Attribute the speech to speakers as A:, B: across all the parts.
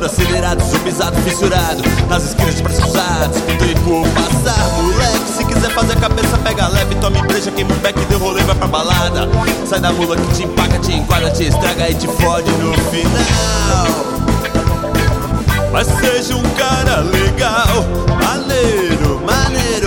A: Todo acelerado, zumbizado, fissurado, nas esquinas de braços cruzados, o tempo passar, moleque. Se quiser fazer a cabeça, pega leve, tome breja, queima o beck, deu rolê, vai pra balada. Sai da mula que te empaca, te enquadra, te estraga e te fode no final. Mas seja um cara legal, maneiro, maneiro.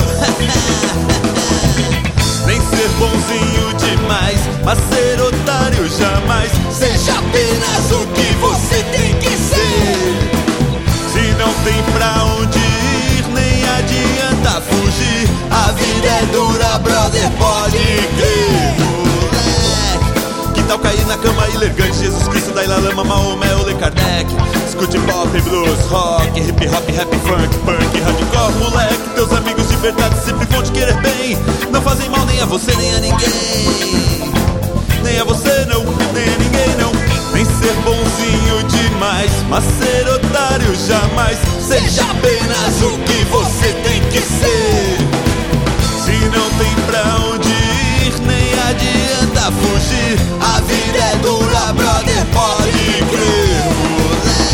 A: Nem ser bonzinho demais, mas ser otário jamais. Seja apenas o que você tem que ser. Se não tem pra onde ir, nem adianta fugir. A vida é dura, brother, pode crer. Moleque, que tal cair na cama e ler Gandhi, Jesus Cristo, Dalai Lama, Maomé ou Allan Kardec? Escute pop, blues, rock, hip hop, rap, funk, punk, hardcore, moleque. Teus amigos de verdade sempre vão te querer bem. Não fazem mal nem a você nem a ninguém. Nem a você não, nem a ninguém não. Nem ser bonzinho demais, mas ser otário jamais. Seja apenas o que você tem que ser. Se não tem pra onde ir, nem adianta fugir. A vida é dura, brother, pode crer, moleque.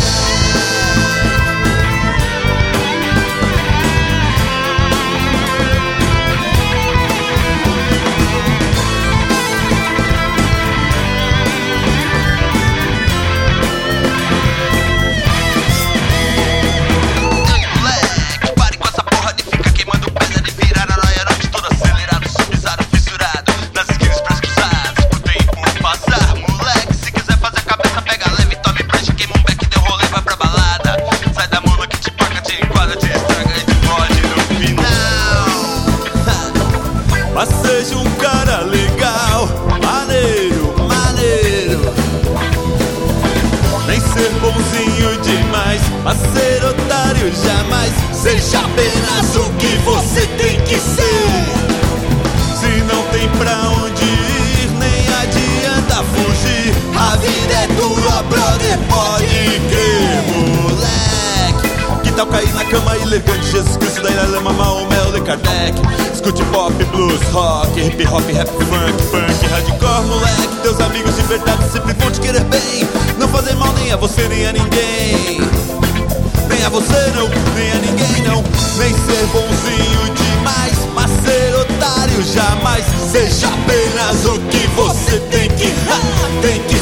A: Mas seja um cara legal, maneiro, maneiro. Nem ser bonzinho demais, mas ser otário jamais. Seja apenas o que você tem que ser. Se não tem pra onde ir, nem adianta fugir. A vida é dura, brother, pode crer, moleque. Que tal cair na cama e ler Gandhi, Jesus Cristo, Dalai Lama, Maomé ou Allan Kardec? Escute pop, blues, rock, hip hop, rap, funk, punk, hardcore, moleque. Teus amigos de verdade sempre vão te querer bem. Não fazer mal nem a você nem a ninguém. Nem a você não, nem a ninguém não. Nem ser bonzinho demais, mas ser otário jamais. Seja apenas o que você tem que